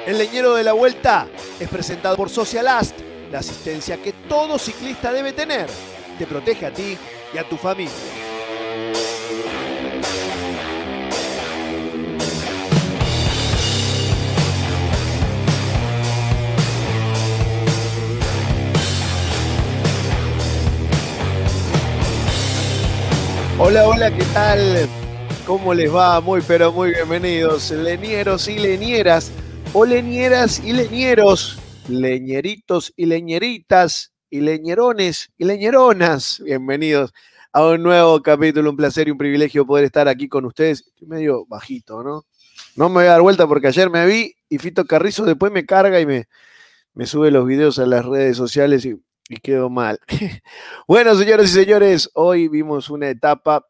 El leñero de la vuelta es presentado por Socialast, la asistencia que todo ciclista debe tener. Te protege a ti y a tu familia. Hola, hola, ¿qué tal? ¿Cómo les va? Muy, pero muy bienvenidos, leñeros y leñeras, o leñeras y leñeros, leñeritos y leñeritas, y leñerones y leñeronas. Bienvenidos a un nuevo capítulo, un placer y un privilegio poder estar aquí con ustedes. Estoy medio bajito, ¿no? No me voy a dar vuelta porque ayer me vi y Fito Carrizo después me carga y me sube los videos a las redes sociales y quedo mal. Bueno, señoras y señores, hoy vimos una etapa.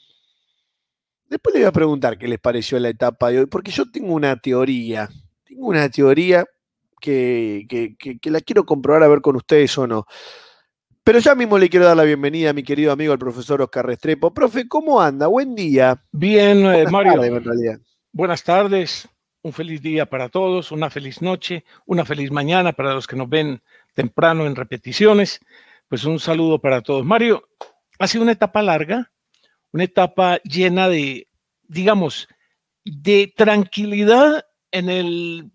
Después les voy a preguntar qué les pareció la etapa de hoy, porque yo tengo una teoría. Tengo una teoría que la quiero comprobar a ver con ustedes o no. Pero ya mismo le quiero dar la bienvenida a mi querido amigo, el profesor Oscar Restrepo. Profe, ¿cómo anda? Buen día. Bien, Mario. Tardes, en realidad. Buenas tardes, un feliz día para todos, una feliz noche, una feliz mañana para los que nos ven temprano en repeticiones. Pues un saludo para todos. Mario, ha sido una etapa larga, una etapa llena de, digamos, de tranquilidad en el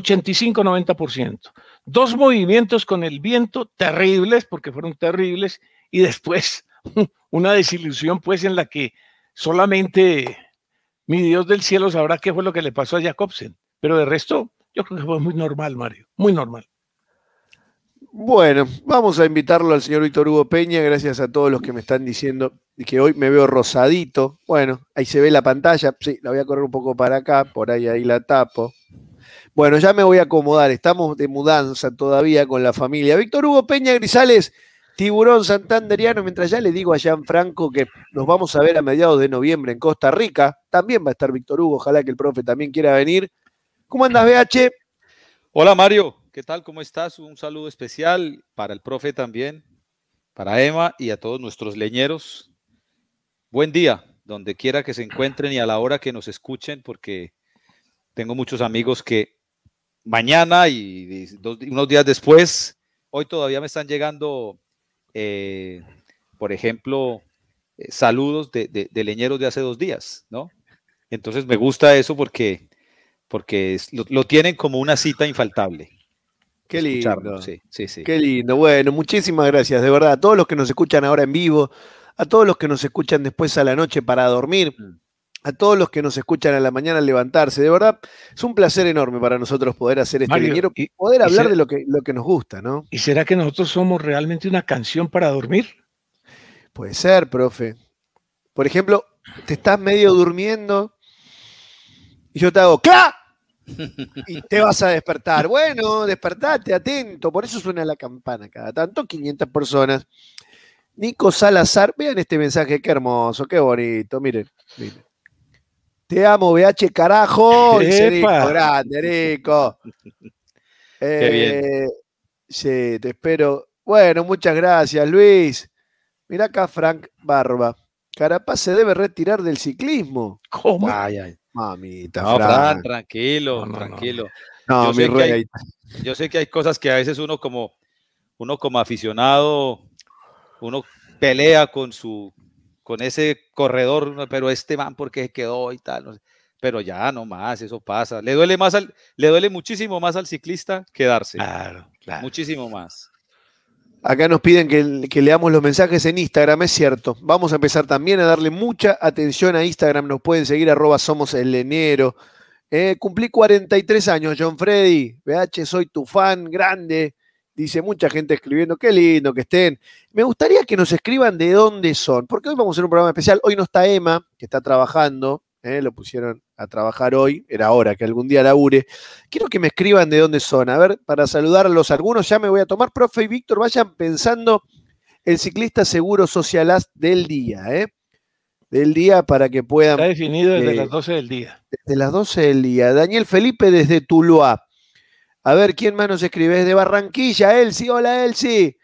85-90%. Dos movimientos con el viento terribles, porque fueron terribles, y después una desilusión, pues, en la que solamente mi Dios del cielo sabrá qué fue lo que le pasó a Jacobsen. Pero de resto, yo creo que fue muy normal, Mario, muy normal. Bueno, vamos a invitarlo al señor Víctor Hugo Peña, gracias a todos los que me están diciendo que hoy me veo rosadito. Bueno, ahí se ve la pantalla, sí, la voy a correr un poco para acá, por ahí la tapo. Bueno, ya me voy a acomodar, estamos de mudanza todavía con la familia. Víctor Hugo Peña Grisales, tiburón santanderiano, mientras ya le digo a Gianfranco que nos vamos a ver a mediados de noviembre en Costa Rica. También va a estar Víctor Hugo, ojalá que el profe también quiera venir. ¿Cómo andas, BH? Hola Mario, ¿qué tal? ¿Cómo estás? Un saludo especial para el profe también, para Emma y a todos nuestros leñeros. Buen día, donde quiera que se encuentren y a la hora que nos escuchen, porque tengo muchos amigos que mañana y unos días después, hoy todavía me están llegando, por ejemplo, saludos de leñeros de hace 2 días, ¿no? Entonces me gusta eso porque lo tienen como una cita infaltable. Qué lindo. Sí. Qué lindo. Bueno, muchísimas gracias, de verdad. A todos los que nos escuchan ahora en vivo, a todos los que nos escuchan después a la noche para dormir, a todos los que nos escuchan a la mañana al levantarse. De verdad, es un placer enorme para nosotros poder hacer este Mario, leñero y poder hablar de lo que nos gusta, ¿no? ¿Y será que nosotros somos realmente una canción para dormir? Puede ser, profe. Por ejemplo, te estás medio durmiendo y yo te hago ¡cla! Y te vas a despertar. Bueno, despertate, atento. Por eso suena la campana cada tanto, 500 personas. Nico Salazar, vean este mensaje, qué hermoso, qué bonito, miren. Te amo, BH, carajo. Dice Nico, grande, Nico. Qué bien. Sí, te espero. Bueno, muchas gracias, Luis. Mirá acá Frank Barba. Carapaz se debe retirar del ciclismo. ¿Cómo? Ay. Mamita, No, Fran. Tranquilo. No, mi rey. Yo sé que hay cosas que a veces uno como aficionado, uno pelea con ese corredor, pero este man porque quedó y tal, no sé. Pero ya no más, eso pasa. Le duele muchísimo más al ciclista quedarse. Claro. Muchísimo más. Acá nos piden que leamos los mensajes en Instagram, es cierto. Vamos a empezar también a darle mucha atención a Instagram. Nos pueden seguir @somosellenero. Cumplí 43 años, John Freddy. BH, soy tu fan, grande. Dice mucha gente escribiendo, qué lindo que estén. Me gustaría que nos escriban de dónde son, porque hoy vamos a hacer un programa especial. Hoy no está Emma, que está trabajando. Lo pusieron a trabajar hoy, era hora que algún día labure. Quiero que me escriban de dónde son. A ver, para saludarlos algunos ya me voy a tomar. Profe y Víctor, vayan pensando el ciclista seguro Socialast del día, del día para que puedan... Está definido desde las 12 del día. Desde las 12 del día. Daniel Felipe desde Tuluá. A ver, ¿quién más nos escribe? Desde Barranquilla, Elsie. Hola, Elsie.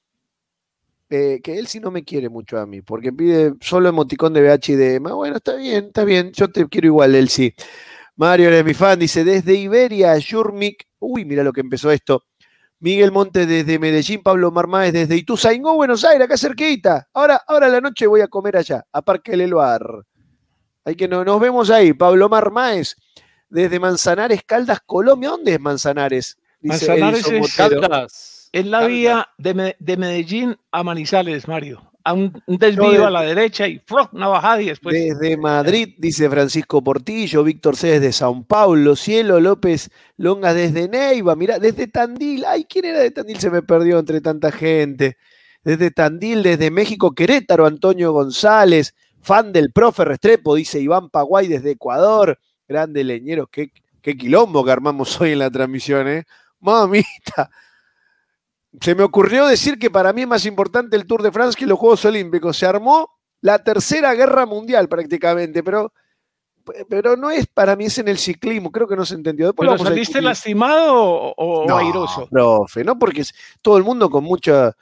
Que Elsie no me quiere mucho a mí, porque pide solo emoticón de BH y de Emma. Bueno, está bien. Yo te quiero igual, Elsie. Mario eres mi fan, dice, desde Iberia, Yurmik. Uy, mira lo que empezó esto. Miguel Montes desde Medellín, Pablo Marmáez desde Ituzaingó, Buenos Aires, acá cerquita. Ahora a la noche voy a comer allá, a Parque Leloir. Hay que nos vemos ahí. Pablo Marmáez desde Manzanares, Caldas, Colombia. ¿Dónde es Manzanares? Dice Manzanares Edison es Botero. Caldas. en la vía de Medellín a Manizales, Mario. A un desvío a la derecha y una bajada y después. Desde Madrid, dice Francisco Portillo, Víctor C. desde Sao Paulo, Cielo López Longas desde Neiva, mirá, desde Tandil. Ay, ¿quién era de Tandil? Se me perdió entre tanta gente. Desde Tandil, desde México, Querétaro, Antonio González, fan del profe Restrepo, dice Iván Paguay desde Ecuador. Grande leñeros, qué quilombo que armamos hoy en la transmisión, ¿eh? Mamita. Se me ocurrió decir que para mí es más importante el Tour de France que los Juegos Olímpicos. Se armó la tercera guerra mundial prácticamente, pero no es, para mí es en el ciclismo, creo que no se entendió. Después ¿Pero saliste lastimado o no, airoso? Profe, no, porque es todo el mundo con mucha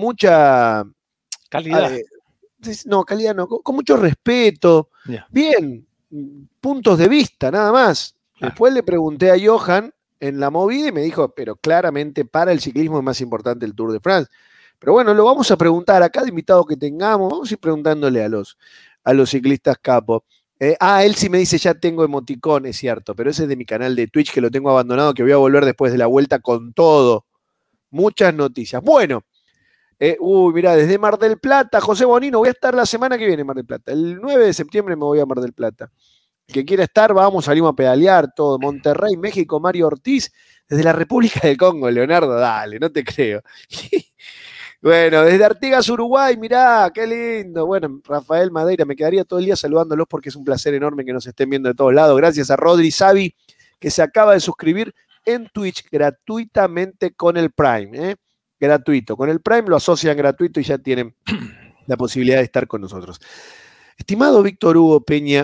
calidad. No, calidad no, con mucho respeto. Yeah. Bien, puntos de vista, nada más. Claro. Después le pregunté a Johan en la movida y me dijo, pero claramente para el ciclismo es más importante el Tour de France. Pero bueno, lo vamos a preguntar a cada invitado que tengamos, vamos a ir preguntándole a los ciclistas capos. Él sí me dice, ya tengo emoticón, es cierto, pero ese es de mi canal de Twitch que lo tengo abandonado, que voy a volver después de la vuelta con todo. Muchas noticias. Bueno, mirá, desde Mar del Plata, José Bonino, voy a estar la semana que viene en Mar del Plata. El 9 de septiembre me voy a Mar del Plata. El que quiera estar, vamos, salimos a pedalear todo. Monterrey, México, Mario Ortiz, desde la República del Congo, Leonardo, dale, no te creo. Bueno, desde Artigas, Uruguay, mirá, qué lindo. Bueno, Rafael Madeira, me quedaría todo el día saludándolos porque es un placer enorme que nos estén viendo de todos lados. Gracias a Rodri Savi, que se acaba de suscribir en Twitch gratuitamente con el Prime, gratuito. Con el Prime lo asocian gratuito y ya tienen la posibilidad de estar con nosotros. Estimado Víctor Hugo Peña,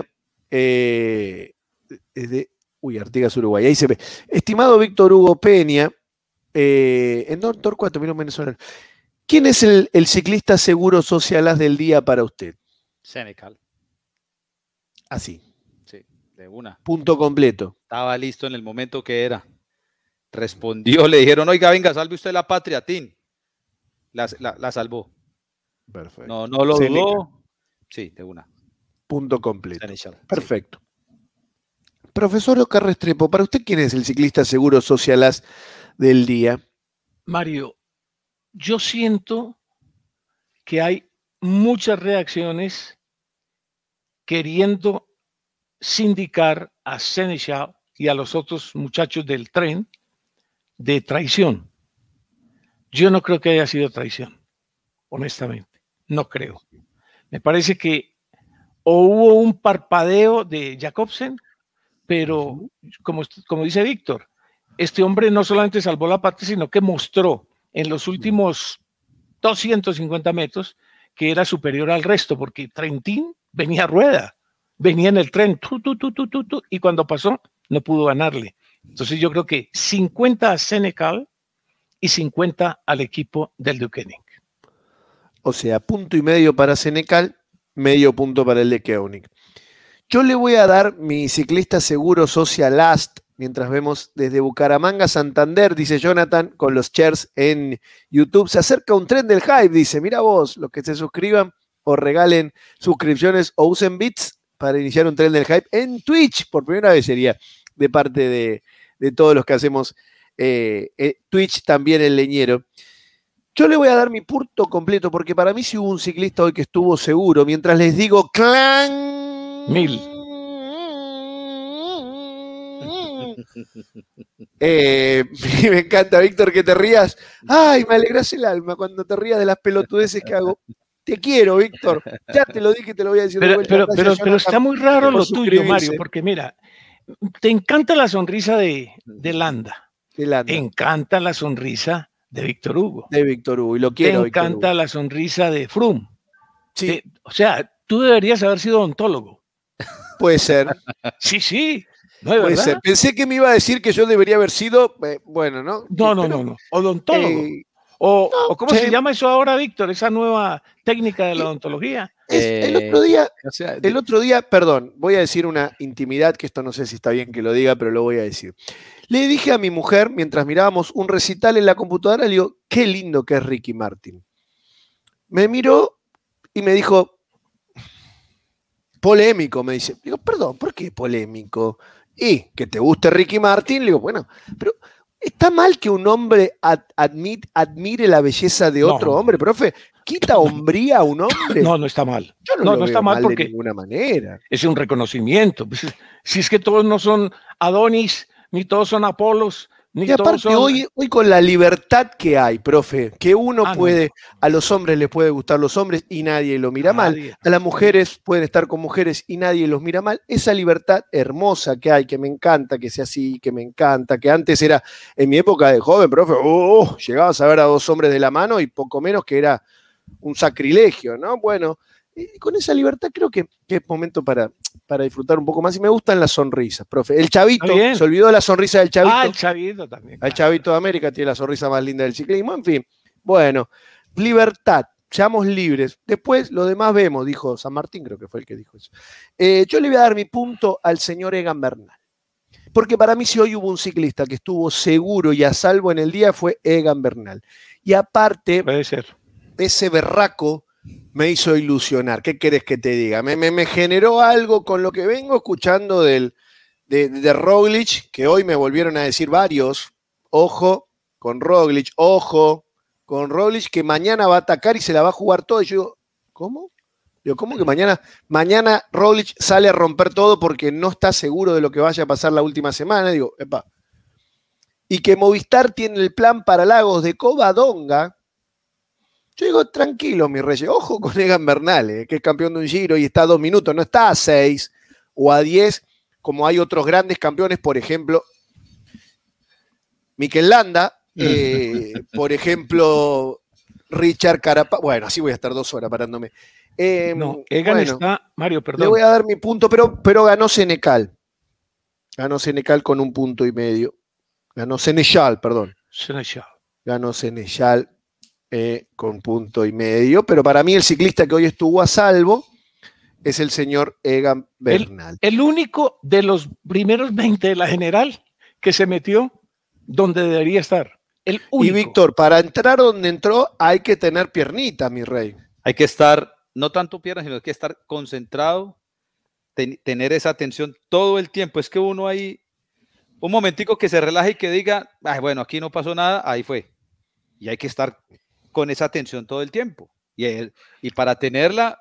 Artigas, Uruguay, ahí se ve. Estimado Víctor Hugo Peña, en Torcuato, mira un venezolano. ¿Quién es el ciclista seguro socialaz del día para usted? Senecal. Así. Sí, de una. Punto completo. Estaba listo en el momento que era. Respondió, le dijeron, oiga, venga, salve usted la patria, Tin. La salvó. Perfecto. No lo dudó. Sí, de una. Punto completo. Senecal. Perfecto. Sí. Profesor Oscar Restrepo, ¿para usted quién es el ciclista seguro socialaz del día? Mario, yo siento que hay muchas reacciones queriendo sindicar a Seneschal y a los otros muchachos del tren de traición. Yo no creo que haya sido traición, honestamente. No creo. Me parece que o hubo un parpadeo de Jacobsen, pero como dice Víctor, este hombre no solamente salvó la patria, sino que mostró en los últimos 250 metros que era superior al resto, porque Trentin venía a rueda, venía en el tren, y cuando pasó no pudo ganarle. Entonces yo creo que 50 a Senecal y 50 al equipo del Deceuninck. O sea, 1,5 puntos para Senecal, medio punto para el Deceuninck. Yo le voy a dar mi ciclista seguro Social Last, mientras vemos desde Bucaramanga, Santander, dice Jonathan, con los shares en YouTube. Se acerca un tren del hype, dice, mira vos, los que se suscriban o regalen suscripciones o usen bits para iniciar un tren del hype en Twitch. Por primera vez sería de parte de todos los que hacemos Twitch, también el leñero. Yo le voy a dar mi punto completo, porque para mí sí hubo un ciclista hoy que estuvo seguro, mientras les digo ¡clan! 1000. Me encanta, Víctor, que te rías. Ay, me alegras el alma cuando te rías de las pelotudeces que hago. Te quiero, Víctor. Ya te lo dije, te lo voy a decir de vuelta. Pero está muy raro lo tuyo, Mario, porque mira, te encanta la sonrisa de Landa. Te encanta la sonrisa de Víctor Hugo. De Víctor Hugo, y lo quiero. Te encanta la sonrisa de Froome. Sí. O sea, tú deberías haber sido odontólogo. Puede ser. Sí. No, ¿de puede verdad? ser. Pensé que me iba a decir que yo debería haber sido, bueno, ¿no? No. Odontólogo. ¿O cómo se llama eso ahora, Víctor? Esa nueva técnica de la odontología. El otro día, perdón, voy a decir una intimidad, que esto no sé si está bien que lo diga, pero lo voy a decir. Le dije a mi mujer, mientras mirábamos un recital en la computadora, le digo, qué lindo que es Ricky Martin. Me miró y me dijo, polémico, me dice. Digo, perdón, ¿por qué polémico? Y que te guste Ricky Martin, le digo, bueno, pero ¿está mal que un hombre admire la belleza de otro hombre, profe? ¿Quita hombría a un hombre? No, no está mal. Yo no está mal porque de ninguna manera. Es un reconocimiento. Si es que todos no son Adonis, ni todos son Apolos, ni y aparte todos son... hoy con la libertad que hay, profe, que uno puede, a los hombres les puede gustar los hombres y nadie lo mira mal, a las mujeres pueden estar con mujeres y nadie los mira mal, esa libertad hermosa que hay, que me encanta que sea así, que me encanta, que antes era, en mi época de joven, profe, llegabas a ver a dos hombres de la mano y poco menos que era un sacrilegio, ¿no? Bueno, con esa libertad creo que es momento para disfrutar un poco más y me gustan las sonrisas, profe. El Chavito, se olvidó la sonrisa del Chavito. El Chavito también. El Chavito de América tiene la sonrisa más linda del ciclismo, en fin. Bueno, libertad, seamos libres. Después lo demás vemos, dijo San Martín, creo que fue el que dijo eso. Yo le voy a dar mi punto al señor Egan Bernal. Porque para mí si hoy hubo un ciclista que estuvo seguro y a salvo en el día fue Egan Bernal. Y aparte, puede ser. Ese berraco me hizo ilusionar. ¿Qué querés que te diga? Me generó algo con lo que vengo escuchando de Roglic, que hoy me volvieron a decir varios. Ojo con Roglic, que mañana va a atacar y se la va a jugar todo. Y yo digo, ¿cómo? Digo, ¿cómo que mañana Roglic sale a romper todo porque no está seguro de lo que vaya a pasar la última semana? Digo, epa. Y que Movistar tiene el plan para Lagos de Covadonga. Yo digo, tranquilo, mi rey, ojo con Egan Bernal, que es campeón de un Giro y está a 2 minutos, no está a 6 o a 10, como hay otros grandes campeones, por ejemplo, Mikel Landa, por ejemplo, Richard Carapaz. Bueno, así voy a estar 2 horas parándome. Egan está, Mario, perdón. Le voy a dar mi punto, pero ganó Senecal. Ganó Senecal con 1,5 puntos. Ganó Senechal, perdón. Ganó Senechal. Con 1,5 puntos, pero para mí el ciclista que hoy estuvo a salvo es el señor Egan Bernal. El único de los primeros 20 de la general que se metió donde debería estar. El único. Y Víctor, para entrar donde entró hay que tener piernita, mi rey. Hay que estar, no tanto piernas, sino hay que estar concentrado, tener esa atención todo el tiempo. Es que uno ahí, un momentico que se relaje y que diga, bueno, aquí no pasó nada, ahí fue. Y hay que estar con esa atención todo el tiempo. Y para tenerla,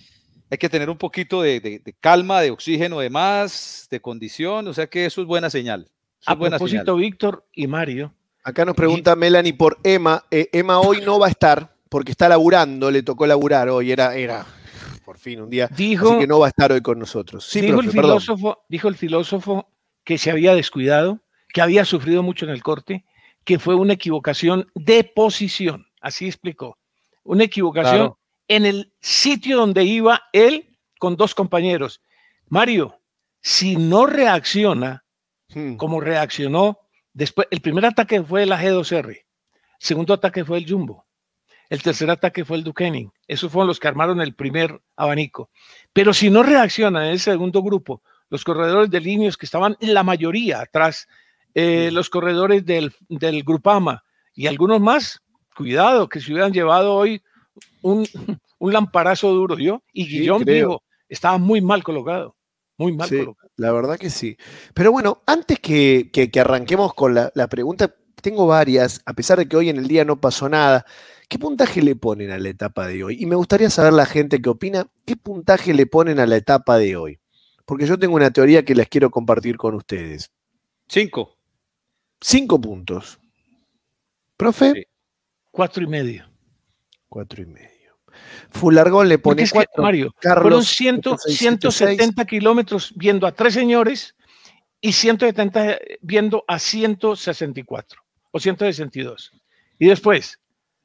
hay que tener un poquito de calma, de oxígeno, de más, de condición. O sea que eso es buena señal. A propósito, Víctor y Mario. Acá nos pregunta Melanie por Emma. Emma hoy no va a estar porque está laburando, le tocó laburar hoy. Era por fin un día. Así que no va a estar hoy con nosotros. Sí, dijo profe, el filósofo que se había descuidado, que había sufrido mucho en el corte, que fue una equivocación de posición. Así explicó. Una equivocación en el sitio donde iba él con 2 compañeros. Mario, si no reacciona como reaccionó después, el primer ataque fue el G2R, el segundo ataque fue el Jumbo, el tercer ataque fue el Duquesne. Esos fueron los que armaron el primer abanico. Pero si no reacciona en el segundo grupo, los corredores de Ineos que estaban en la mayoría atrás, los corredores del Grupama y algunos más, cuidado, que se hubieran llevado hoy un lamparazo duro, ¿yo? Y Guillón dijo, estaba muy mal colocado, colocado. La verdad que sí. Pero bueno, antes que arranquemos con la pregunta, tengo varias, a pesar de que hoy en el día no pasó nada. ¿Qué puntaje le ponen a la etapa de hoy? Y me gustaría saber la gente que opina, ¿qué puntaje le ponen a la etapa de hoy? Porque yo tengo una teoría que les quiero compartir con ustedes. 5. 5 puntos. ¿Profe? Sí. 4,5. 4,5. Fulargón le pone 4. Mario, Carlos, fueron 170 kilómetros viendo a 3 señores y 170 viendo a 164 o 162. Y después,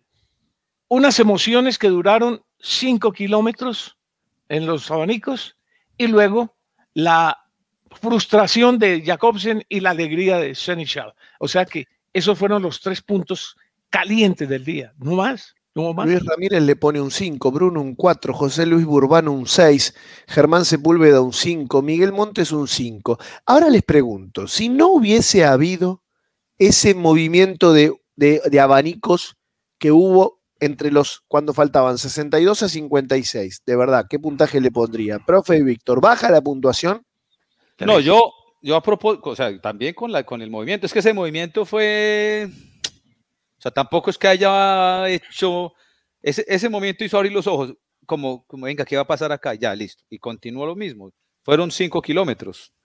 unas emociones que duraron 5 kilómetros en los abanicos y luego la frustración de Jacobsen y la alegría de Senechal. O sea que esos fueron los 3 puntos calientes del día, no más. No más. Luis Ramírez le pone un 5, Bruno un 4, José Luis Burbano un 6, Germán Sepúlveda un 5, Miguel Montes un 5. Ahora les pregunto, si no hubiese habido ese movimiento de abanicos que hubo entre cuando faltaban 62 a 56, de verdad, ¿qué puntaje le pondría? Profe y Víctor, ¿baja la puntuación? No, yo a propósito, o sea, también con el movimiento, es que ese movimiento fue... O sea, tampoco es que haya hecho, ese movimiento hizo abrir los ojos, como venga, ¿qué va a pasar acá? Ya, listo. Y continuó lo mismo. Fueron 5 kilómetros.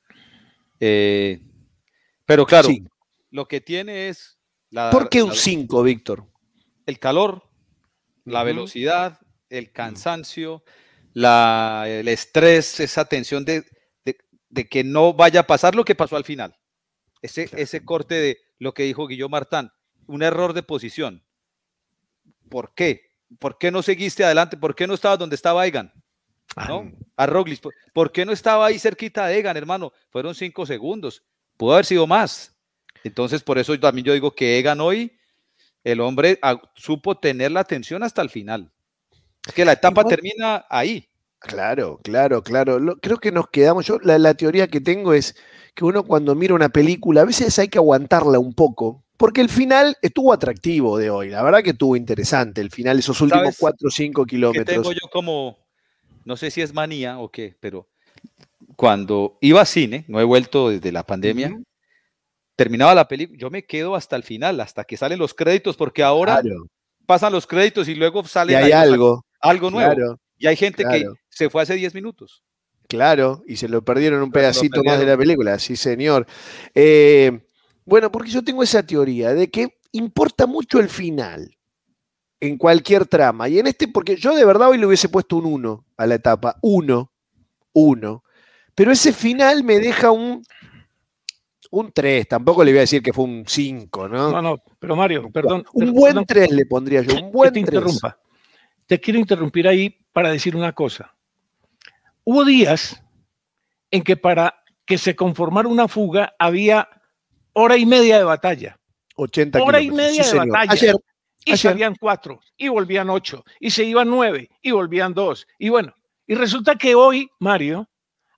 Pero claro, sí. Lo que tiene es... ¿Por qué un 5, Víctor? El calor, la velocidad, el cansancio, el estrés, esa tensión de que no vaya a pasar lo que pasó al final. Ese corte de lo que dijo Guillaume Martin. Un error de posición. ¿Por qué? ¿Por qué no seguiste adelante? ¿Por qué no estabas donde estaba Egan? ¿No? A Roglic. ¿Por qué no estaba ahí cerquita de Egan, hermano? Fueron 5 segundos. Pudo haber sido más. Entonces, por eso también yo digo que Egan hoy, el hombre supo tener la atención hasta el final. Es que la etapa termina ahí. Claro. Creo que nos quedamos. Yo la teoría que tengo es que uno cuando mira una película, a veces hay que aguantarla un poco. Porque el final estuvo atractivo de hoy, la verdad que estuvo interesante el final, esos últimos 4 o 5 kilómetros. Que tengo yo como, no sé si es manía o qué, pero cuando iba a cine, no he vuelto desde la pandemia, terminaba la película, yo me quedo hasta el final, hasta que salen los créditos, porque ahora pasan los créditos y luego sale algo nuevo. Y hay gente que se fue hace 10 minutos. Claro, y se lo perdieron un pedacito más de la película, sí señor. Bueno, porque yo tengo esa teoría de que importa mucho el final en cualquier trama. Y en porque yo de verdad hoy le hubiese puesto un 1 a la etapa. 1. Pero ese final me deja un 3. Tampoco le voy a decir que fue un 5, ¿no? No, pero Mario, perdón. Un buen 3 le pondría yo, un buen 3. Interrumpa. Te quiero interrumpir ahí para decir una cosa. Hubo días en que para que se conformara una fuga había hora y media de batalla. 80 hora y media de batalla. Ayer salían 4 y volvían 8 y se iban 9 y volvían 2. Y bueno, y resulta que hoy, Mario,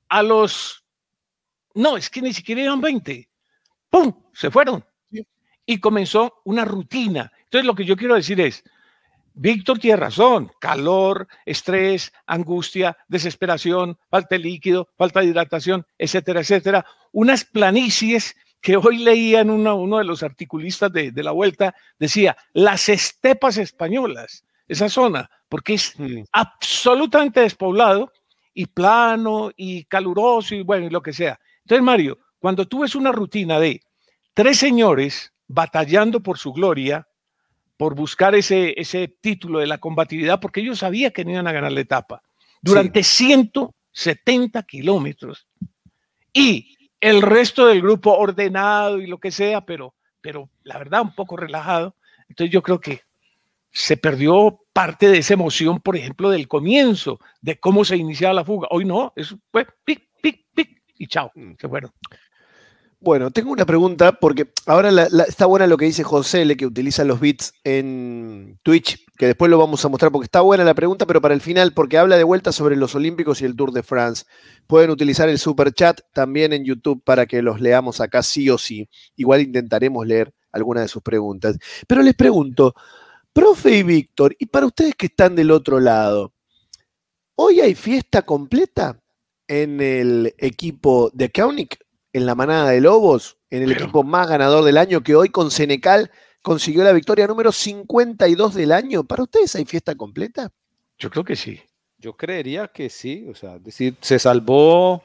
no, es que ni siquiera iban 20. ¡Pum! Se fueron. Sí. Y comenzó una rutina. Entonces lo que yo quiero decir es, Víctor tiene razón, calor, estrés, angustia, desesperación, falta de líquido, falta de hidratación, etcétera, etcétera. Unas planicies que hoy leía en uno de los articulistas de la Vuelta, decía, las estepas españolas, esa zona, porque es absolutamente despoblado y plano y caluroso y bueno, y lo que sea. Entonces, Mario, cuando tú ves una rutina de 3 señores batallando por su gloria, por buscar ese título de la combatividad, porque ellos sabían que no iban a ganar la etapa, durante 170 kilómetros, y el resto del grupo ordenado y lo que sea, pero la verdad un poco relajado. Entonces yo creo que se perdió parte de esa emoción, por ejemplo, del comienzo, de cómo se iniciaba la fuga. Hoy no, eso fue pic, pic, pic, y chao, se fueron. Bueno, tengo una pregunta, porque ahora está buena lo que dice José L, que utiliza los bits en Twitch, que después lo vamos a mostrar, porque está buena la pregunta, pero para el final, porque habla de vuelta sobre los Olímpicos y el Tour de France. Pueden utilizar el super chat también en YouTube para que los leamos acá sí o sí. Igual intentaremos leer alguna de sus preguntas. Pero les pregunto, profe y Víctor, y para ustedes que están del otro lado, ¿hoy hay fiesta completa en el equipo de Kaunik? En la manada de lobos, en el equipo más ganador del año, que hoy con Senecal consiguió la victoria número 52 del año. ¿Para ustedes hay fiesta completa? Yo creo que sí. Yo creería que sí, o sea, es decir, se salvó,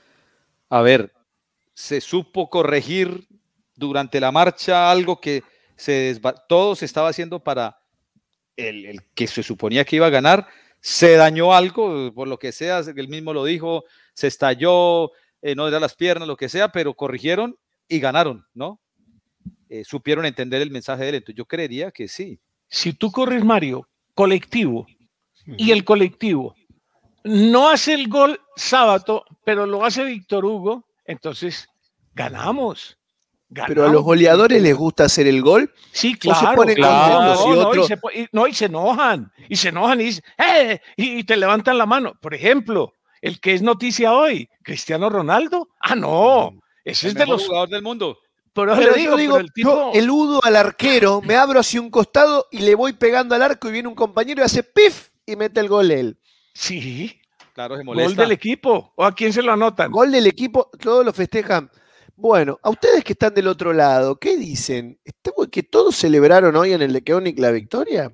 se supo corregir durante la marcha algo que todo se estaba haciendo para el que se suponía que iba a ganar, se dañó algo, por lo que sea, él mismo lo dijo, se estalló, no era las piernas, lo que sea, pero corrigieron y ganaron, ¿no? Supieron entender el mensaje de él, entonces yo creería que sí. Si tú corres, Mario, colectivo, y el colectivo no hace el gol sábado, pero lo hace Víctor Hugo, entonces ganamos. Pero a los goleadores les gusta hacer el gol. Sí, claro. Se ponen contentos y se enojan. Y se enojan y dicen, y te levantan la mano. Por ejemplo, el que es noticia hoy, Cristiano Ronaldo. No, ese es de los jugadores del mundo. Pero yo digo, yo eludo al arquero, me abro hacia un costado y le voy pegando al arco y viene un compañero y hace pif y mete el gol él. Sí. Claro, se molesta. Gol del equipo. ¿O a quién se lo anotan? Gol del equipo, todos lo festejan. Bueno, a ustedes que están del otro lado, ¿qué dicen? ¿Que todos celebraron hoy en el de Keonic la victoria?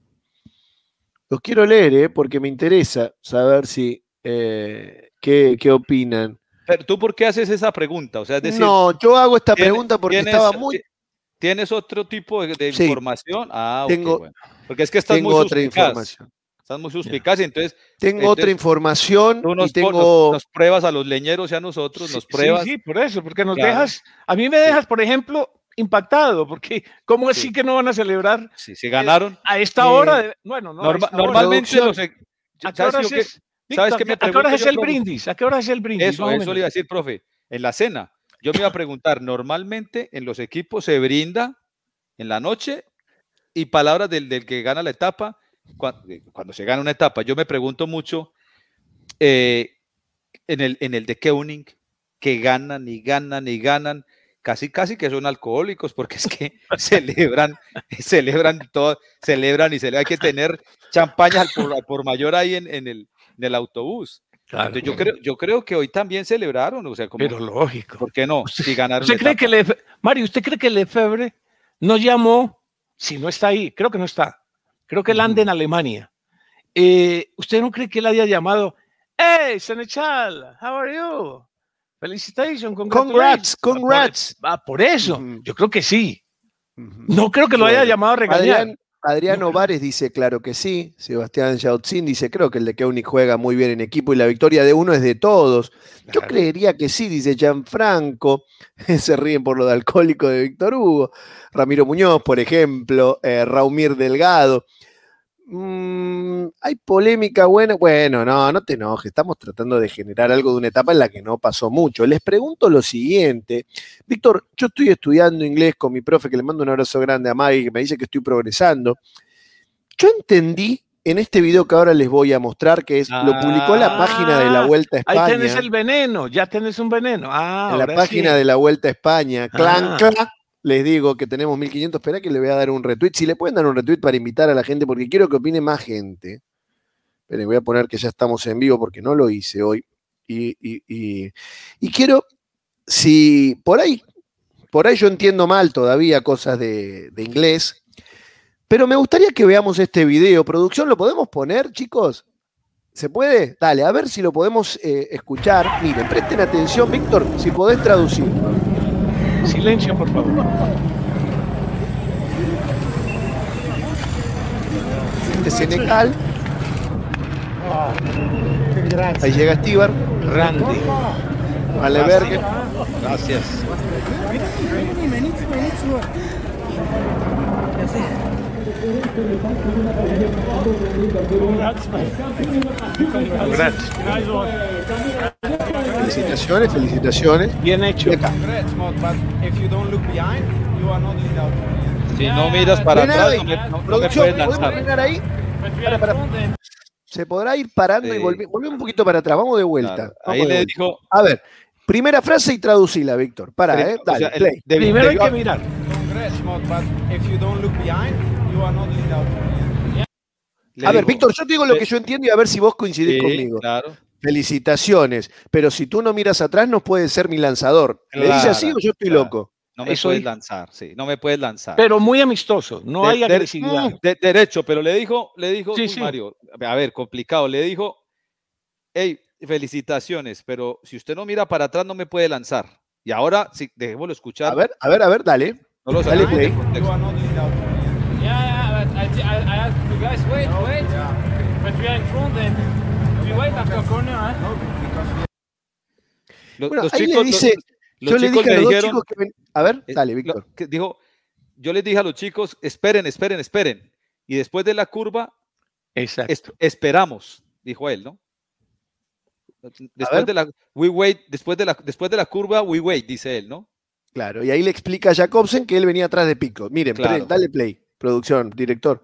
Los quiero leer, porque me interesa saber si qué opinan. Pero ¿tú por qué haces esa pregunta? O sea, es decir, no, yo hago esta pregunta porque estaba muy... ¿Tienes otro tipo de sí, información? Tengo, okay, bueno. Porque es que estás muy otra información. Estás muy suspicaz y entonces... Tengo otra información tú y tengo... nos pruebas a los leñeros y a nosotros, nos pruebas. Sí, por eso, porque nos dejas... A mí me dejas, por ejemplo, impactado, porque ¿cómo así que no van a celebrar? Sí, se ganaron. A esta hora... Bueno, no. Normalmente los... ¿A qué hora es? ¿Sabes qué me pregunto? ¿A qué hora es el brindis? ¿A qué hora es el brindis? Eso le iba a decir, profe. En la cena. Yo me iba a preguntar, normalmente en los equipos se brinda en la noche y palabras del que gana la etapa, cuando se gana una etapa. Yo me pregunto mucho en el de Keunic, que ganan y ganan y ganan, casi que son alcohólicos, porque es que celebran todo, celebran, hay que tener champaña al por mayor ahí en el autobús. Claro. Entonces yo creo que hoy también celebraron, o sea, como, pero lógico. ¿Por qué no? Si ganaron. ¿Usted cree que Mario, ¿usted cree que Lefebvre no llamó? Si no está ahí, creo que no está. Creo que él anda en Alemania. ¿Usted no cree que él haya llamado? Hey, Senechal, how are you? Felicitations, congrats. Por eso, yo creo que sí. No creo que lo haya llamado a regañar. Adriano Vares dice, claro que sí. Sebastián Yautzin dice, creo que el de Keunic juega muy bien en equipo y la victoria de uno es de todos. Yo creería que sí, dice Gianfranco. Se ríen por lo de alcohólico de Víctor Hugo. Ramiro Muñoz, por ejemplo. Raumir Delgado. Hay polémica buena. Bueno, no te enojes. Estamos tratando de generar algo de una etapa en la que no pasó mucho. Les pregunto lo siguiente. Víctor, yo estoy estudiando inglés con mi profe, que le mando un abrazo grande a Maggie, que me dice que estoy progresando. Yo entendí en este video que ahora les voy a mostrar, que lo publicó la página de la Vuelta a España. Ahí tenés el veneno, ya tenés un veneno. En la página de la Vuelta a España. Clan. Les digo que tenemos 1500, espera que le voy a dar un retweet. Si le pueden dar un retweet para invitar a la gente, porque quiero que opine más gente. Pero voy a poner que ya estamos en vivo porque no lo hice hoy. Y quiero, si por ahí yo entiendo mal todavía cosas de inglés, pero me gustaría que veamos este video. Producción, ¿lo podemos poner, chicos? ¿Se puede? Dale, a ver si lo podemos escuchar. Miren, presten atención, Víctor, si podés traducir. Silencio, por favor. De Senegal. Ahí llega Stibar. Randy. Alebergue. Gracias. Felicitaciones. Bien hecho. Si no miras para atrás, no me puedes lanzar. Ahí? Para. Se podrá ir parando y volver un poquito para atrás. Vamos de vuelta. Claro. Ahí le dijo. A ver, primera frase y traducila, Víctor. Dale, play. Primero hay que mirar. A ver, Víctor, yo te digo lo que yo entiendo y a ver si vos coincidís conmigo. Claro. Felicitaciones, pero si tú no miras atrás no puedes ser mi lanzador. ¿Le dice así o yo estoy loco? No me puedes lanzar, sí, no me puedes lanzar. Pero muy amistoso, no hay agresividad. Derecho, pero le dijo sí. Mario, a ver, complicado, le dijo, hey, felicitaciones, pero si usted no mira para atrás no me puede lanzar. Y ahora, sí, dejémoslo escuchar. A ver, dale. No lo dale play. I asked you guys, wait. But we are in front and we wait after a corner, Bueno, ahí le dice, yo le dije a los dos chicos que ven... A ver, dale, Víctor. Dijo, yo les dije a los chicos, esperen. Y después de la curva, esperamos, dijo él, ¿no? Después de la curva, we wait, dice él, ¿no? Claro, y ahí le explica a Jacobsen que él venía atrás de Pitcock. Miren, Claro. dale play, producción, director.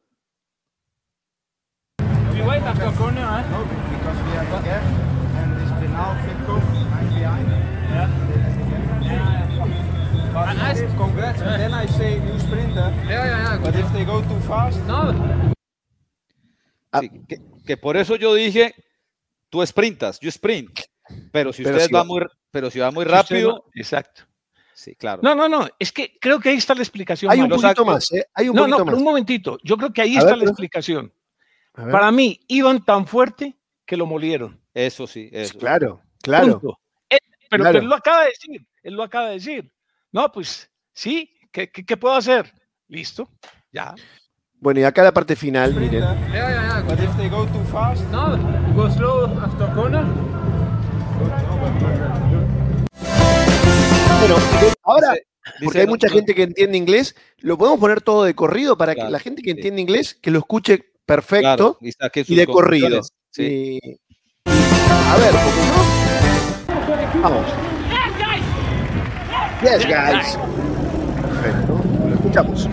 We wait after corner, huh? No, because we have a gap and this penal Pitcock I'm behind. But I asked- congrats, and then I say new sprinter. Yeah. But if they go too fast, No, Ah, Sí, que por eso yo dije, tú sprintas, yo sprint. Pero si Pero ustedes si va- van muy, pero si va muy Si usted rápido, no- exacto. sí, claro. No, es que creo que ahí está la explicación. hay un Mario. poquito más, ¿eh? Hay un No, poquito pero más. un momentito. Yo creo que ahí A está ver, la pero- explicación. A ver. Para mí, iban tan fuerte que lo molieron. Eso sí, eso. Claro, claro. Punto. Pero Claro. él lo acaba de decir. Él lo acaba de decir. No, pues sí, ¿qué puedo hacer? Listo, ya. Bueno, y acá la parte final, miren. sprinter. yeah. But if they go too fast, No, go slow after corner. Bueno, ahora, Dice- porque dice hay no- mucha no- gente que entiende inglés, lo podemos poner todo de corrido para que Claro, la gente que sí. entiende inglés, que lo escuche perfecto claro, y saque y sus de corrido. conclusiones. Sí. A ver, porque no. Vamos. Yes, guys. Perfecto, lo escuchamos.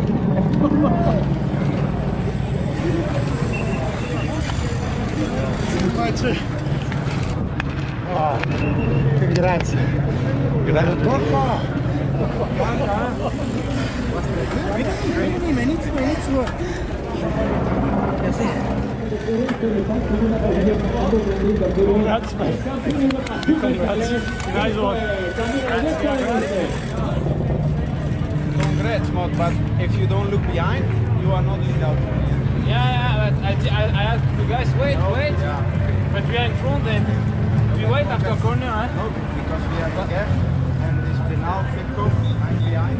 congrats, but if you don't look behind, you are not in doubt. Yeah, but I asked you guys, wait. But we are in front and we wait after corner, huh? No, because we have a gap and this penal Pitcock I'm behind.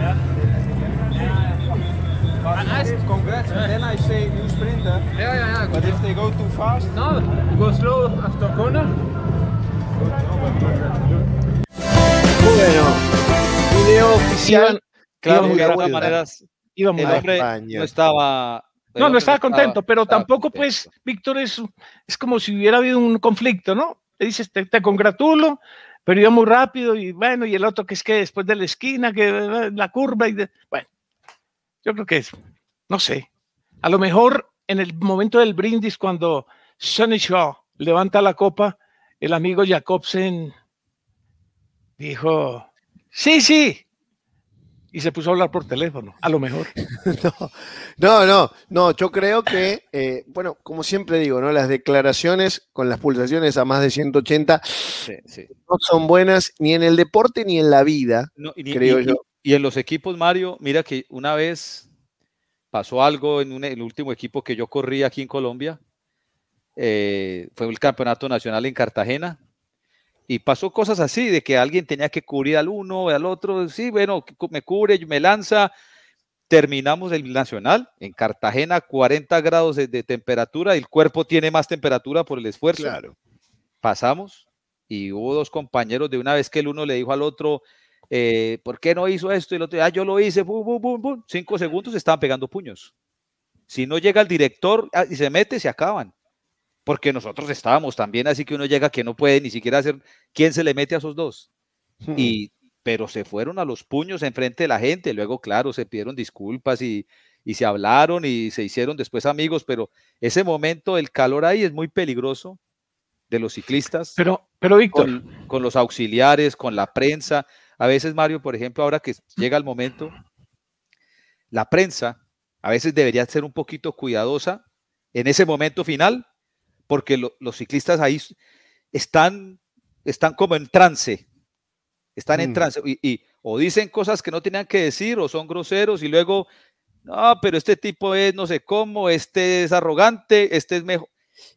But I asked- congrats, and then I say new sprinter. Yeah. But if they go too fast, No, go slow after corner. Bueno, video oficial. Iban, Claro, iban muy de todas rápido. maneras, Iban muy el a rápido. hombre España. no estaba. el No hombre estaba contento, pero estaba tampoco, contento. pues, Víctor es como si hubiera habido un conflicto, ¿no? Le dices, te congratulo, pero iba muy rápido y bueno, y el otro que es que después de la esquina, que la curva, bueno, yo creo que es, no sé, a lo mejor en el momento del brindis, cuando Sonny Shaw levanta la copa, el amigo Jacobsen dijo, sí, y se puso a hablar por teléfono, a lo mejor. No, yo creo que, bueno, como siempre digo, ¿no? Las declaraciones con las pulsaciones a más de 180 Sí. no son buenas ni en el deporte ni en la vida, No, creo yo. Y en los equipos, Mario, mira que una vez pasó algo en el último equipo que yo corrí aquí en Colombia. Fue el campeonato nacional en Cartagena. Y pasó cosas así, de que alguien tenía que cubrir al uno, al otro. Sí, bueno, me cubre, me lanza. Terminamos el nacional en Cartagena, 40 grados de temperatura. El cuerpo tiene más temperatura por el esfuerzo. Claro. Pasamos y hubo dos compañeros de una vez que el uno le dijo al otro, ¿por qué no hizo esto? Y el otro, yo lo hice, bum, bum, bum, bum. 5 segundos estaban pegando puños. Si no llega el director y se mete, se acaban. Porque nosotros estábamos también, así que uno llega que no puede ni siquiera hacer quién se le mete a esos dos. Pero se fueron a los puños enfrente de la gente. Luego, claro, se pidieron disculpas y se hablaron y se hicieron después amigos. Pero ese momento, el calor ahí es muy peligroso de los ciclistas. Pero Víctor, Con los auxiliares, con la prensa. A veces, Mario, por ejemplo, ahora que llega el momento, la prensa a veces debería ser un poquito cuidadosa en ese momento final, porque los ciclistas ahí están como en trance. Están en trance y o dicen cosas que no tenían que decir o son groseros y luego, no, pero este tipo es no sé cómo, este es arrogante, este es mejor.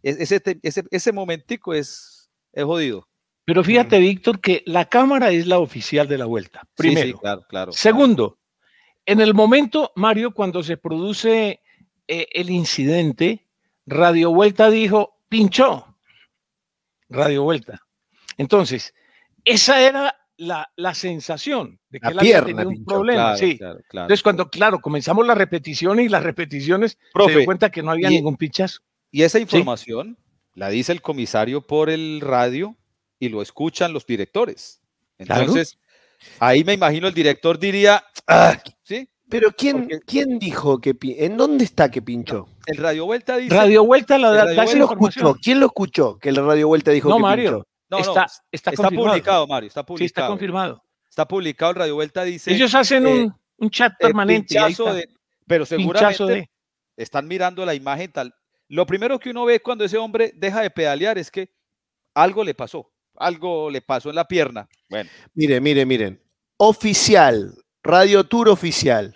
Ese momentico es jodido. pero fíjate, Víctor, que la cámara es la oficial de la vuelta. Primero. Sí, claro. Segundo, en el momento, Mario, cuando se produce el incidente, Radio Vuelta dijo, pinchó. Radio Vuelta. Entonces, esa era la sensación de que La él había pierna tenido un pinchó, problema. Claro, Sí. claro. Entonces, cuando, comenzamos la repetición y las repeticiones, se Profe, dio cuenta que no había y- ningún pinchazo. Y esa información la dice el comisario por el radio y lo escuchan los directores. Entonces, Ahí me imagino el director diría, ¿sí? Pero Porque- ¿quién dijo que ¿en dónde está que pinchó? El Radio Vuelta dice... Radio Vuelta la el da, Radio da esa ¿Quién lo información. escuchó? ¿Quién lo escuchó que el Radio Vuelta dijo No, que Mario, pinchó? No, está está confirmado. publicado, Mario, está Sí, publicado. está confirmado. Está publicado, el Radio Vuelta dice... Ellos hacen un chat permanente y ahí pinchazo está. pero Pinchazo seguramente de. están mirando la imagen tal. Lo primero que uno ve cuando ese hombre deja de pedalear es que algo le pasó en la pierna. Bueno, Miren. Oficial, Radio Tour oficial,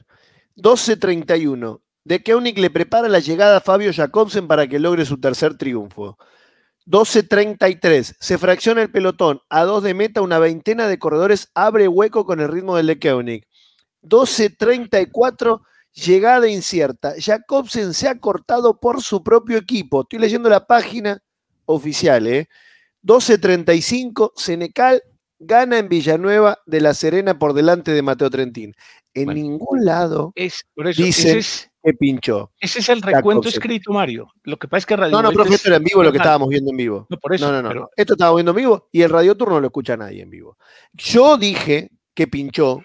12:31. De Koenig le prepara la llegada a Fabio Jacobsen para que logre su tercer triunfo. 12:33. Se fracciona el pelotón. A 2 de meta, una veintena de corredores abre hueco con el ritmo del de Koenig. 12:34. Llegada incierta. Jacobsen se ha cortado por su propio equipo. Estoy leyendo la página oficial. 12:35. Senecal gana en Villanueva de la Serena por delante de Mateo Trentín. En Bueno, ningún lado por eso, dicen que pinchó. ese es el recuento Jacobsen. escrito, Mario. Lo que pasa es que Radio No, Vuelta profe, es esto era en vivo lo que normal. estábamos viendo en vivo. No, por eso. No. Pero Esto estábamos viendo en vivo y el Radio Tour no lo escucha nadie en vivo. Yo dije que pinchó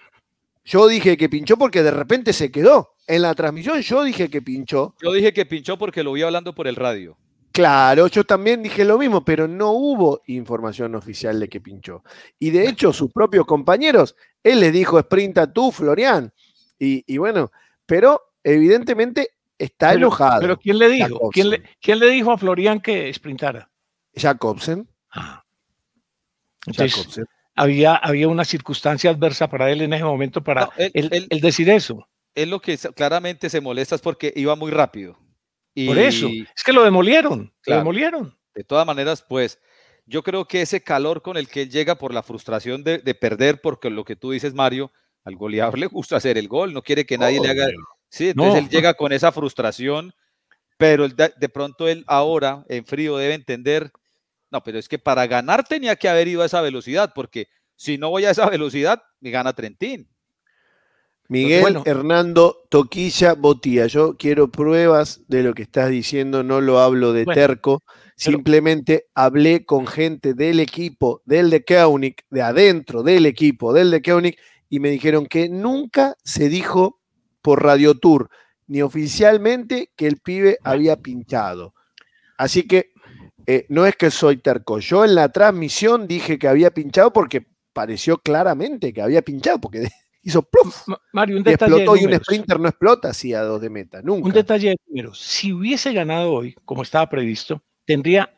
porque de repente se quedó. En la transmisión yo dije que pinchó. yo dije que pinchó porque lo vi hablando por el radio. Claro, yo también dije lo mismo, pero no hubo información oficial de que pinchó. Y de hecho, sus propios compañeros, él les dijo, sprinta tú, Florian. Y bueno, pero evidentemente está enojado. Pero ¿quién le dijo? Jacobsen. ¿Quién le dijo a Florian que sprintara? Jacobsen. Entonces, Jacobsen. había una circunstancia adversa para él en ese momento para No, él- el decir eso. Él lo que claramente se molesta es porque iba muy rápido. Y Por eso. Es que lo demolieron. Claro. Lo demolieron. de todas maneras, pues, yo creo que ese calor con el que él llega por la frustración de perder, porque lo que tú dices, Mario, al goleador le gusta hacer el gol, no quiere que nadie le haga. Sí, entonces No. él llega con esa frustración, pero de pronto él ahora, en frío, debe entender, no, pero es que para ganar tenía que haber ido a esa velocidad, porque si no voy a esa velocidad, me gana Trentín. Miguel Bueno. Hernando Toquilla Botía. Yo quiero pruebas de lo que estás diciendo, no lo hablo de Bueno, terco, simplemente hablé con gente del equipo del de Koenig, de adentro del equipo del de Koenig, y me dijeron que nunca se dijo por Radio Tour, ni oficialmente, que el pibe había pinchado. Así que no es que soy terco. Yo en la transmisión dije que había pinchado porque pareció claramente que había pinchado, porque hizo pluf. Mario, un Y detalle explotó, de y un números. sprinter no explota así a 2 de meta, nunca. Un detalle de números. Si hubiese ganado hoy, como estaba previsto, tendría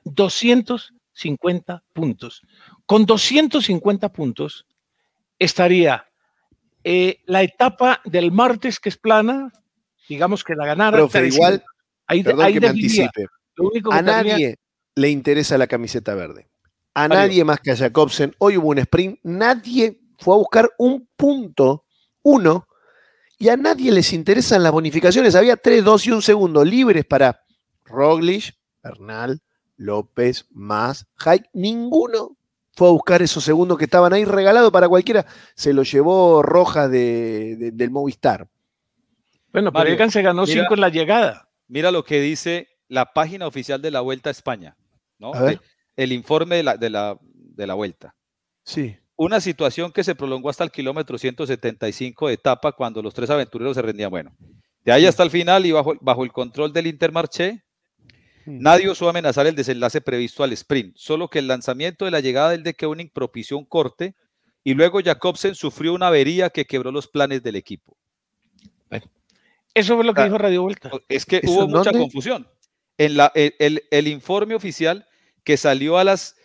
250 puntos. Con 250 puntos estaría la etapa del martes, que es plana, digamos que la ganara. Profe, igual, ahí perdón que me definía. anticipe, Lo único que a nadie le interesa la camiseta verde. A nadie más que a Jacobsen. Hoy hubo un sprint, nadie fue a buscar un punto, uno, y a nadie les interesan las bonificaciones. Había 3, 2 y 1 segundo libres para Roglic, Bernal, López, Mas, Haik. Ninguno fue a buscar esos segundos que estaban ahí regalados para cualquiera. Se lo llevó Rojas del Movistar. Bueno, pero Mario, Egan se ganó mira, 5 en la llegada. Mira lo que dice la página oficial de la Vuelta a España, ¿no? A ver. El informe de la Vuelta. Sí. Una situación que se prolongó hasta el kilómetro 175 de etapa cuando los tres aventureros se rendían. Bueno, de ahí hasta el final y bajo el control del Intermarché, nadie osó amenazar el desenlace previsto al sprint, solo que el lanzamiento de la llegada del de Koenig propició un corte y luego Jacobsen sufrió una avería que quebró los planes del equipo. Bueno, eso fue lo que dijo Radio Vuelta. Es que ¿Eso hubo en mucha dónde? confusión. En el informe oficial que salió a las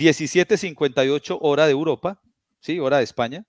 17:58 hora de Europa, ¿sí? Hora de España,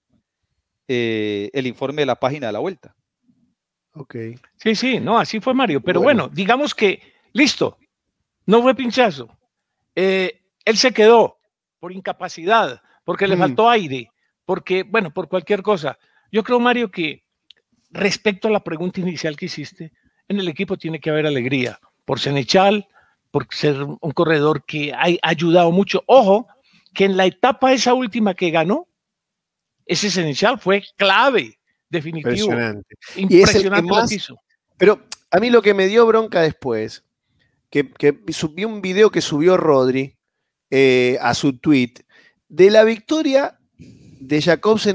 el informe de la página de la Vuelta. Ok. Sí, no, así fue Mario. Pero bueno, digamos que, listo, no fue pinchazo. Él se quedó por incapacidad, porque le faltó aire, porque, bueno, por cualquier cosa. Yo creo, Mario, que respecto a la pregunta inicial que hiciste, en el equipo tiene que haber alegría por Senechal, por ser un corredor que ha ayudado mucho. Ojo, que en la etapa esa última que ganó, ese Senechal fue clave, definitivo. Impresionante. Impresionante lo que hizo. Pero a mí lo que me dio bronca después, que vi un video que subió Rodri a su tweet, de la victoria de Jacobsen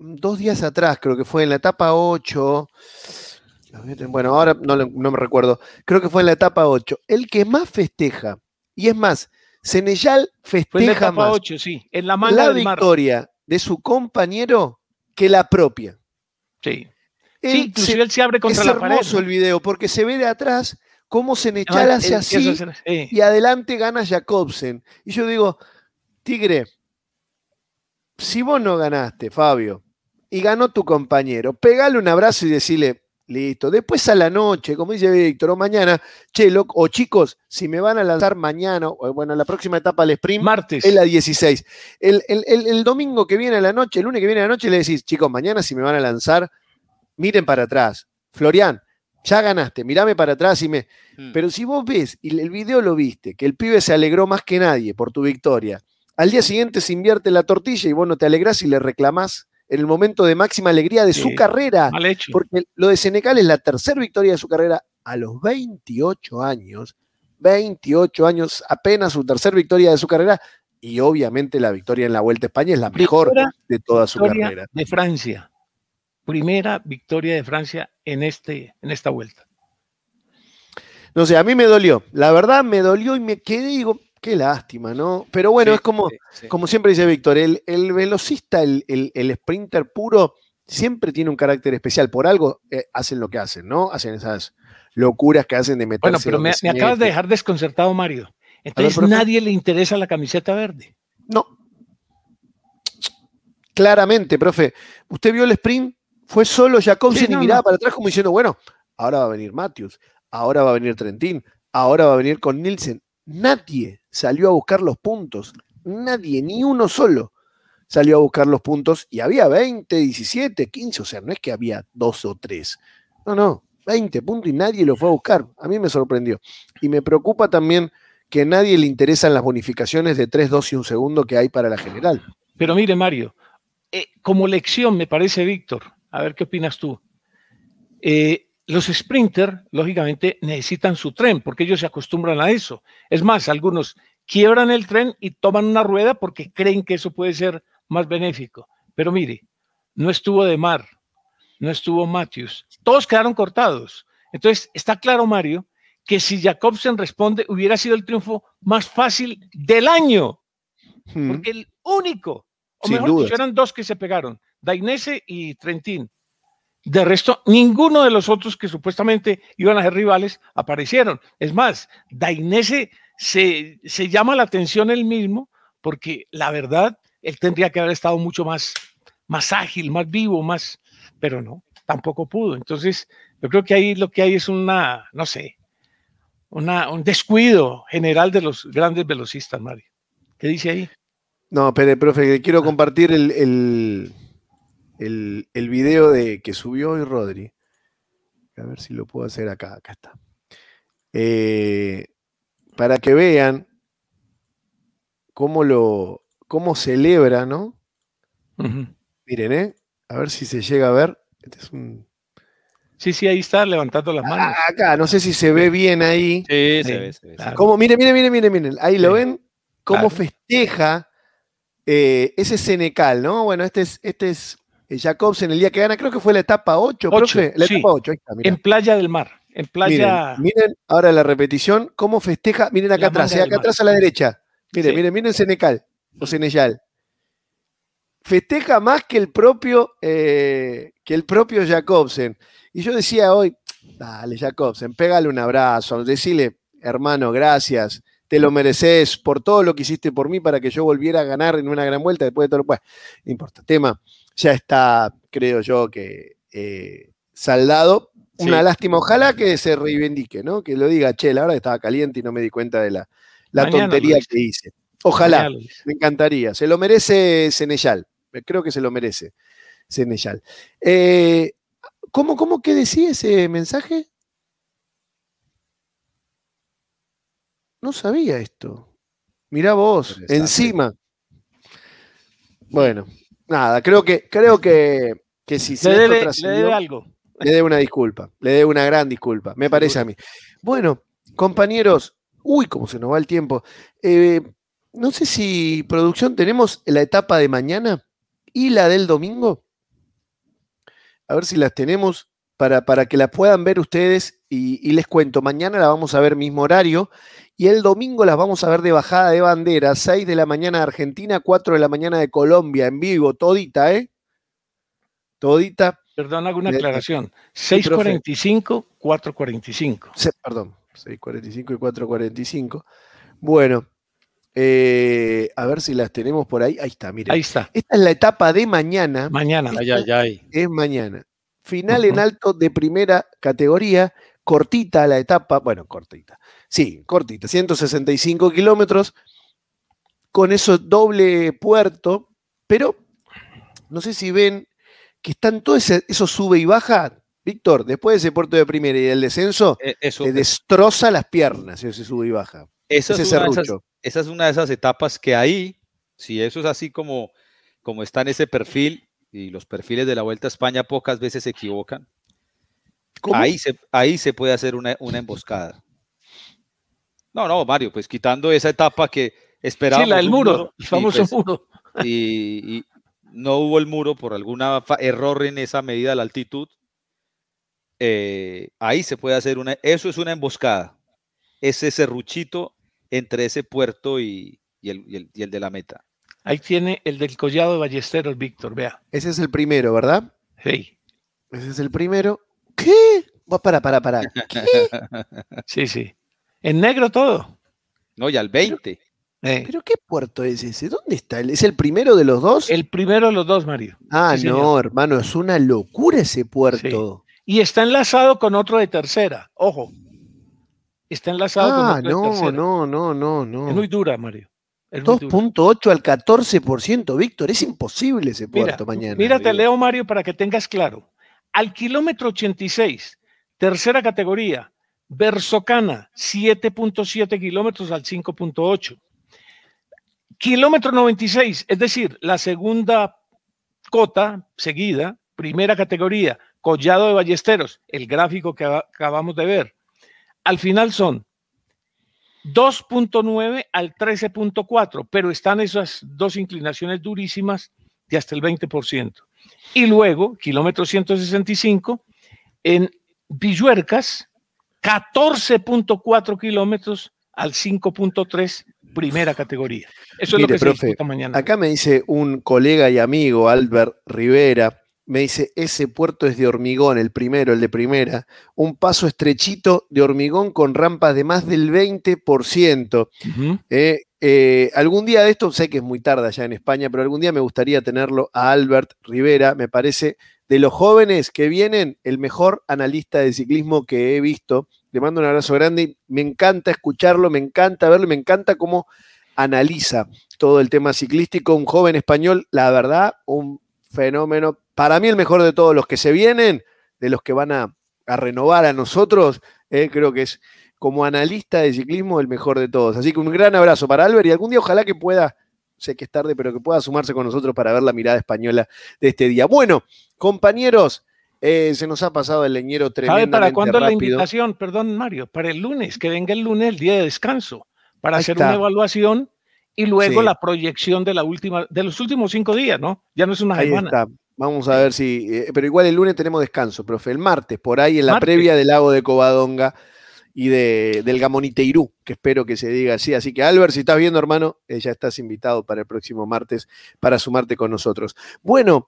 2 días atrás, creo que fue en la etapa 8. Bueno, ahora no me recuerdo. Creo que fue en la etapa 8. El que más festeja, y es más, Seneyal Fue en la festeja etapa más 8, sí, en la manga la del mar. victoria de su compañero que la propia. Sí, sí, inclusive él se abre Es contra la pared. hermoso ¿no? el video porque se ve de atrás cómo Senechal Además, hace así y adelante gana Jacobsen. Y yo digo, Tigre, si vos no ganaste, Fabio, y ganó tu compañero, pegale un abrazo y decirle, listo. Después a la noche, como dice Víctor, o mañana, che, o chicos, si me van a lanzar mañana, o bueno, la próxima etapa al sprint martes. es la 16. El domingo que viene a la noche, el lunes que viene a la noche, le decís, chicos, mañana si me van a lanzar, miren para atrás. Florian, ya ganaste, mirame para atrás y me... Pero si vos ves, y el video lo viste, que el pibe se alegró más que nadie por tu victoria, al día siguiente se invierte la tortilla y vos no te alegrás y le reclamás en el momento de máxima alegría de su carrera. Mal hecho. Porque lo de Senecal es la tercera victoria de su carrera a los 28 años. 28 años, apenas su tercera victoria de su carrera. Y obviamente la victoria en la Vuelta a España es la mejor de toda su carrera. De Francia. Primera victoria de Francia en esta vuelta. No sé, a mí me dolió. La verdad me dolió y me quedé y digo, qué lástima, ¿no? Pero bueno, es como siempre dice Víctor, el velocista, el sprinter puro, siempre tiene un carácter especial. Por algo hacen lo que hacen, ¿no? Hacen esas locuras que hacen de meterse. Bueno, pero me acabas de dejar desconcertado, Mario. Entonces, ver, nadie le interesa la camiseta verde. No. Claramente, profe. Usted vio el sprint, fue solo Jacobsen y miraba para atrás como diciendo, bueno, ahora va a venir Matthews, ahora va a venir Trentin, ahora va a venir con Nielsen. Nadie salió a buscar los puntos. Nadie, ni uno solo salió a buscar los puntos. Y había 20, 17, 15. O sea, no es que había 2 o 3. No, 20 puntos y nadie lo fue a buscar. A mí me sorprendió. Y me preocupa también que a nadie le interesan las bonificaciones de 3, 2 y 1 segundo que hay para la general. Pero mire, Mario, como lección me parece, Víctor, a ver qué opinas tú. Los sprinters, lógicamente, necesitan su tren porque ellos se acostumbran a eso. Es más, algunos quiebran el tren y toman una rueda porque creen que eso puede ser más benéfico. Pero mire, no estuvo De Mar, no estuvo Matthews, todos quedaron cortados. Entonces, está claro, Mario, que si Jacobsen responde, hubiera sido el triunfo más fácil del año. Porque el único, o mejor dicho, eran 2 que se pegaron, Dainese y Trentin. De resto, ninguno de los otros que supuestamente iban a ser rivales aparecieron. Es más, Dainese se llama la atención él mismo porque la verdad, él tendría que haber estado mucho más ágil, más vivo, pero no, tampoco pudo. Entonces, yo creo que ahí lo que hay es un descuido general de los grandes velocistas, Mario. ¿Qué dice ahí? No, pero profe, quiero compartir el video que subió hoy Rodri. A ver si lo puedo hacer acá. Acá está. Para que vean cómo celebra, ¿no? Miren, a ver si se llega a ver. Este es un... Sí, ahí está, levantando las manos. Acá, no sé si se ve bien ahí. Sí, se ve. Claro. Miren. Ahí lo ven, cómo festeja ese Senecal, ¿no? Bueno, este es Jacobsen el día que gana, creo que fue la etapa 8, profe. La etapa 8, ahí está, en Playa del Mar. En Playa. Miren ahora la repetición, cómo festeja. Miren acá atrás, acá atrás a la derecha. Miren Senecal o Seneyal. Festeja más que el propio Jacobsen. Y yo decía hoy, dale Jacobsen, pégale un abrazo, decile, hermano, gracias, te lo mereces por todo lo que hiciste por mí para que yo volviera a ganar en una gran vuelta después de todo lo... Bueno, no importa, tema ya está, creo yo, que saldado. Una lástima, ojalá que se reivindique, ¿no? Que lo diga, che, la verdad estaba caliente y no me di cuenta de la tontería que hice. Ojalá, me encantaría. Se lo merece Seneyal. Creo que se lo merece Seneyal. ¿Cómo que decía ese mensaje? No sabía esto. Mirá vos, encima. Bueno, nada, creo que si se le debe algo. Le debe una disculpa, le debe una gran disculpa, me parece a mí. Bueno, compañeros, cómo se nos va el tiempo. No sé si, producción, tenemos la etapa de mañana y la del domingo. A ver si las tenemos para que las puedan ver ustedes. Y les cuento, mañana la vamos a ver mismo horario. Y el domingo las vamos a ver de bajada de bandera, 6 de la mañana de Argentina, 4 de la mañana de Colombia, en vivo, todita, ¿eh? Todita. Perdón, hago una aclaración. 6:45, 4:45. Perdón, 6:45 y 4:45. Bueno, a ver si las tenemos por ahí. Ahí está, miren. Ahí está. Esta es la etapa de mañana. Mañana. Es mañana. Final en alto de primera categoría. Cortita la etapa. Bueno, cortita. Sí, cortita. 165 kilómetros. Con eso doble puerto. Pero no sé si ven que están todo eso sube y baja. Víctor, después de ese puerto de primera y del descenso, te destroza las piernas ese sube y baja. Esa es una de esas etapas que ahí, si eso es así como está en ese perfil, y los perfiles de la Vuelta a España pocas veces se equivocan, ahí se puede hacer una emboscada. No, Mario, pues quitando esa etapa que esperábamos. Sí, la del muro, el famoso muro. Y no hubo el muro por algún error en esa medida de la altitud. Ahí se puede hacer eso es una emboscada. Ese serruchito entre ese puerto y el de la meta. Ahí tiene el del Collado de Ballesteros, Víctor, vea. Ese es el primero, ¿verdad? Sí. Ese es el primero. ¿Qué? Para. ¿Qué? Sí. En negro todo. No, y al 20. ¿Pero qué puerto es ese? ¿Dónde está? ¿Es el primero de los dos? El primero de los dos, Mario. Ah, sí, no, hermano, es una locura ese puerto. Sí. Y está enlazado con otro de tercera. Ojo. Está enlazado con otro de tercera. No. Es muy dura, Mario. 2.8 al 14%, Víctor. Es imposible ese puerto mañana. Mírate, leo, Mario, para que tengas claro. Al kilómetro 86, tercera categoría, Bersocana, 7.7 kilómetros al 5.8. Kilómetro 96, es decir, la segunda cota seguida, primera categoría, Collado de Ballesteros, el gráfico que acabamos de ver. Al final son 2.9 al 13.4, pero están esas dos inclinaciones durísimas de hasta el 20%. Y luego, kilómetro 165, en Villuercas, 14.4 kilómetros al 5.3, primera categoría. Eso es lo que se disputa mañana. Acá me dice un colega y amigo, Albert Rivera, me dice, ese puerto es de hormigón, el primero, el de primera, un paso estrechito de hormigón con rampas de más del 20%. Algún día de esto, sé que es muy tarde allá en España, pero algún día me gustaría tenerlo a Albert Rivera, me parece, de los jóvenes que vienen, el mejor analista de ciclismo que he visto. Le mando un abrazo grande, me encanta escucharlo, me encanta verlo, me encanta cómo analiza todo el tema ciclístico, un joven español, la verdad, un fenómeno. Para mí el mejor de todos los que se vienen, de los que van a renovar a nosotros, creo que es como analista de ciclismo el mejor de todos. Así que un gran abrazo para Albert y algún día ojalá que pueda, sé que es tarde, pero que pueda sumarse con nosotros para ver la mirada española de este día. Bueno, compañeros, se nos ha pasado el leñero tremendamente ¿Sabe para cuándo rápido. La invitación? Perdón, Mario, para el lunes, que venga el lunes, el día de descanso, para hacer una evaluación y luego la proyección de los últimos 5 días, ¿no? Ya no es una semana. Ahí está. Vamos a ver si. Pero igual el lunes tenemos descanso, profe. El martes, por ahí en la previa del lago de Covadonga y del Gamoniteirú, que espero que se diga así. Así que, Albert, si estás viendo, hermano, ya estás invitado para el próximo martes para sumarte con nosotros. Bueno,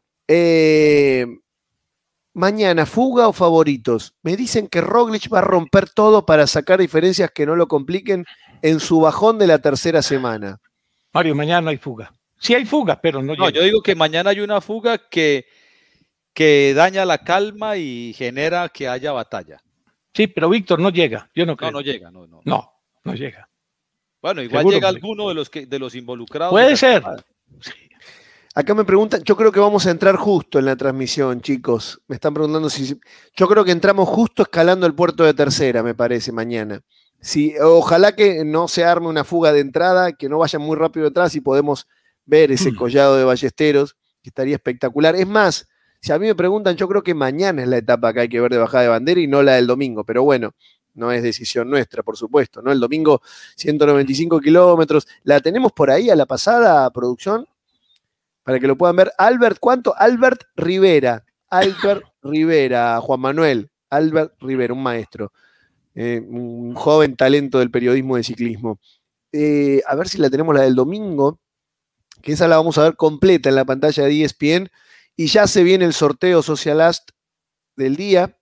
mañana, ¿fuga o favoritos? Me dicen que Roglic va a romper todo para sacar diferencias que no lo compliquen en su bajón de la tercera semana. Mario, mañana no hay fuga. Sí hay fuga, pero no llega. No, yo digo que mañana hay una fuga que daña la calma y genera que haya batalla. Sí, pero Víctor no llega, yo no creo. No llega, no. No llega. Bueno, igual llega alguno de los involucrados. Puede ser. Acá me preguntan, yo creo que vamos a entrar justo en la transmisión, chicos. Me están preguntando si... Yo creo que entramos justo escalando el puerto de tercera, me parece, mañana. Sí, ojalá que no se arme una fuga de entrada, que no vayan muy rápido detrás y podemos ver ese collado de Ballesteros, que estaría espectacular. Es más, si a mí me preguntan, yo creo que mañana es la etapa que hay que ver de bajada de bandera y no la del domingo, pero bueno, no es decisión nuestra, por supuesto, ¿no? El domingo 195 kilómetros, ¿la tenemos por ahí a la pasada, producción? Para que lo puedan ver. Albert, ¿cuánto? Albert Rivera. Albert Rivera, Juan Manuel, Albert Rivera, un maestro, un joven talento del periodismo de ciclismo. A ver si la tenemos la del domingo, que esa la vamos a ver completa en la pantalla de ESPN, y ya se viene el sorteo Socialast del día.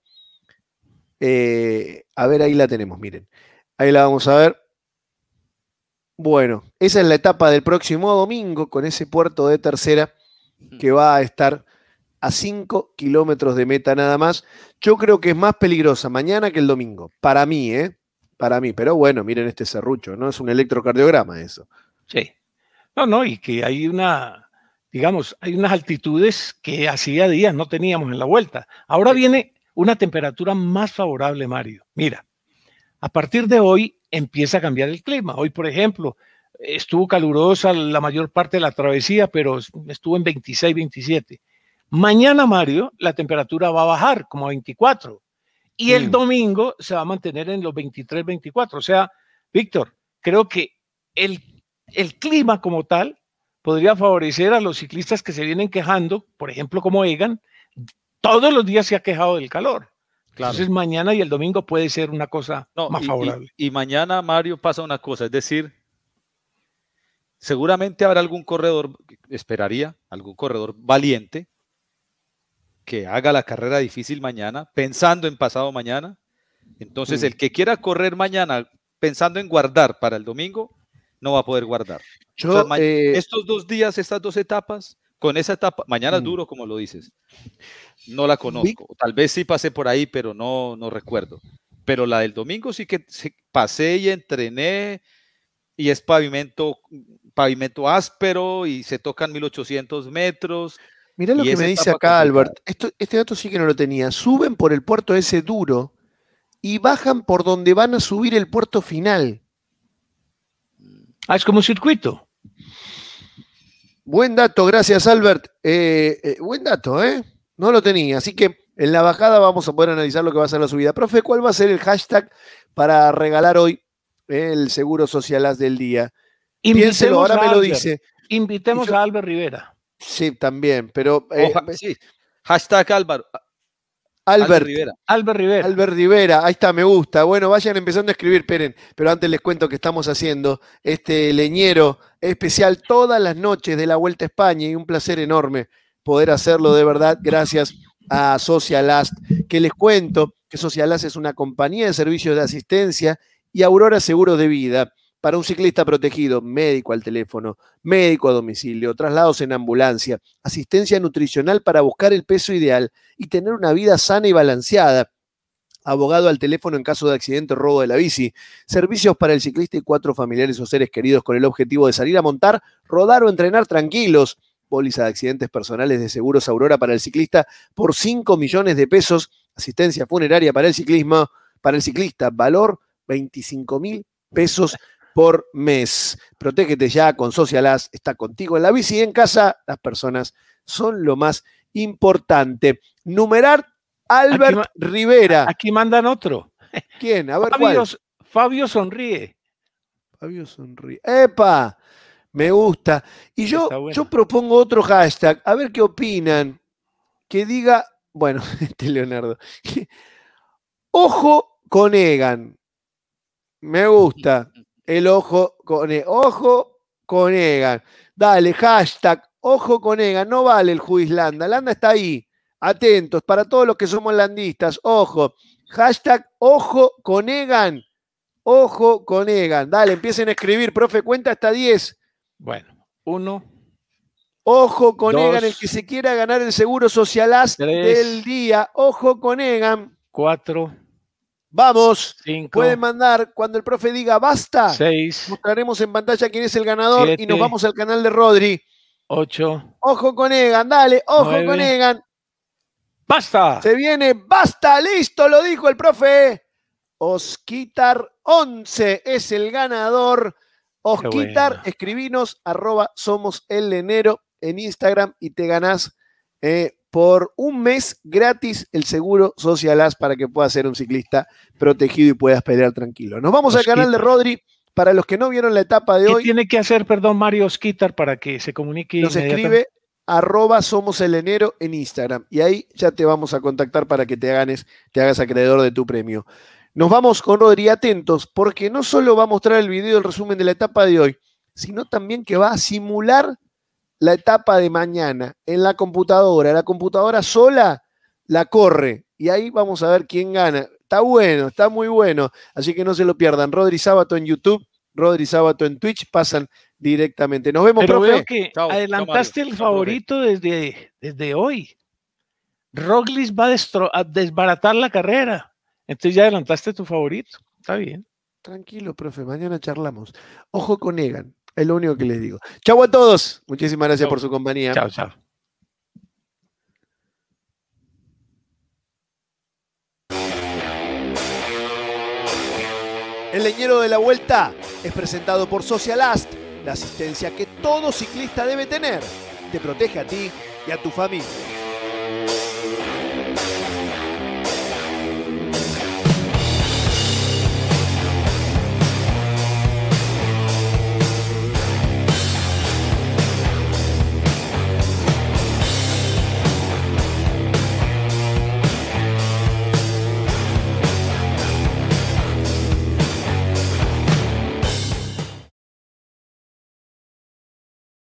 A ver, ahí la tenemos, miren. Ahí la vamos a ver. Bueno, esa es la etapa del próximo domingo con ese puerto de tercera que va a estar a 5 kilómetros de meta nada más. Yo creo que es más peligrosa mañana que el domingo. Para mí, Para mí. Pero bueno, miren este serrucho, ¿no? Es un electrocardiograma eso. Sí. No, y que hay hay unas altitudes que hacía días no teníamos en la vuelta. Ahora viene una temperatura más favorable, Mario. Mira, a partir de hoy empieza a cambiar el clima. Hoy, por ejemplo, estuvo calurosa la mayor parte de la travesía, pero estuvo en 26, 27. Mañana, Mario, la temperatura va a bajar como a 24 y el domingo se va a mantener en los 23, 24. O sea, Víctor, creo que el clima como tal podría favorecer a los ciclistas que se vienen quejando, por ejemplo, como Egan, todos los días se ha quejado del calor. Claro. Entonces mañana y el domingo puede ser una cosa más favorable. Y mañana, Mario, pasa una cosa, es decir, seguramente habrá algún corredor, esperaría, algún corredor valiente que haga la carrera difícil mañana, pensando en pasado mañana. Entonces, el que quiera correr mañana pensando en guardar para el domingo, no va a poder guardar. Estos 2 días, estas 2 etapas, con esa etapa, mañana es duro, como lo dices. No la conozco. Tal vez sí pasé por ahí, pero no recuerdo. Pero la del domingo sí que pasé y entrené, y es pavimento áspero, y se tocan 1800 metros. Mirá lo que me dice acá Albert. Este dato sí que no lo tenía. Suben por el puerto ese duro y bajan por donde van a subir el puerto final. Es como un circuito. Buen dato, gracias Albert. Buen dato, ¿eh? No lo tenía. Así que en la bajada vamos a poder analizar lo que va a ser la subida. Profe, ¿cuál va a ser el hashtag para regalar hoy el Seguro Socialaz del día? Piénselo, ahora me lo dice. Invitemos a Albert Rivera. Sí, también, pero... sí. Hashtag Albert Rivera. Albert Rivera, ahí está, me gusta. Bueno, vayan empezando a escribir, esperen. Pero antes les cuento que estamos haciendo este leñero especial todas las noches de la Vuelta a España y un placer enorme poder hacerlo de verdad gracias a Socialast, que les cuento que Socialast es una compañía de servicios de asistencia y Aurora Seguros de Vida. Para un ciclista protegido, médico al teléfono, médico a domicilio, traslados en ambulancia, asistencia nutricional para buscar el peso ideal y tener una vida sana y balanceada. Abogado al teléfono en caso de accidente o robo de la bici. Servicios para el ciclista y 4 familiares o seres queridos con el objetivo de salir a montar, rodar o entrenar tranquilos. Póliza de accidentes personales de Seguros Aurora para el ciclista por 5 millones de pesos. Asistencia funeraria para el ciclista, valor 25.000 pesos por mes. Protégete ya con Socialast. Está contigo en la bici y en casa. Las personas son lo más importante. Numerar Albert Rivera. Aquí mandan otro. ¿Quién? A ver, Fabio sonríe. Fabio sonríe. ¡Epa! Me gusta. Y yo propongo otro hashtag. A ver qué opinan. Que diga, bueno, Leonardo. Ojo con Egan. Me gusta. El ojo con Egan. Dale, hashtag, ojo con Egan. No vale el Juislanda. Landa está ahí. Atentos, para todos los que somos landistas. Ojo. Hashtag, ojo con Egan. Ojo con Egan. Dale, empiecen a escribir. Profe, cuenta hasta 10. Bueno, 1. Ojo con Egan, el que se quiera ganar el Seguro Socialaz del día. Ojo con Egan. 4. Vamos, 5, pueden mandar cuando el profe diga basta. 6. Mostraremos en pantalla quién es el ganador 7, y nos vamos al canal de Rodri. 8. Ojo con Egan, dale, ojo 9, con Egan. ¡Basta! Se viene, basta, listo, lo dijo el profe. Osquitar 11 es el ganador. Osquitar, bueno. Escribinos @somosellenero en Instagram y te ganás por un mes gratis el Seguro Socialaz para que puedas ser un ciclista protegido y puedas pelear tranquilo. Nos vamos al canal de Rodri. Para los que no vieron la etapa de hoy. ¿Qué tiene que hacer, Mario Osquitar, para que se comunique? Nos escribe @SomosElEnero en Instagram. Y ahí ya te vamos a contactar para que te hagas acreedor de tu premio. Nos vamos con Rodri, atentos, porque no solo va a mostrar el video del resumen de la etapa de hoy, sino también que va a simular la etapa de mañana en la computadora. La computadora sola la corre y ahí vamos a ver quién gana. Está bueno, está muy bueno, así que no se lo pierdan. Rodri Sábato en YouTube, Rodri Sábato en Twitch, pasan directamente. Nos vemos, Pero profe. veo que adelantaste el favorito desde hoy. Roglic va a desbaratar la carrera. Entonces ya adelantaste tu favorito. Está bien. Tranquilo, profe, mañana charlamos. Ojo con Egan, es lo único que les digo. Chau a todos. Muchísimas gracias por su compañía. Chao, chao. El leñero de la vuelta es presentado por Socialast, la asistencia que todo ciclista debe tener. Te protege a ti y a tu familia.